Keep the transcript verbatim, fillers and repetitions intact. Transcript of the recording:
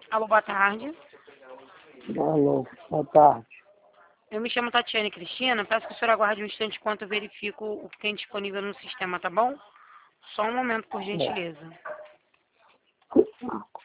Alô, boa tarde. Alô, boa tarde. Eu me chamo Tatiane Cristina. Peço que o senhor aguarde um instante enquanto eu verifico o que tem disponível no sistema, tá bom? Só um momento, por É. gentileza.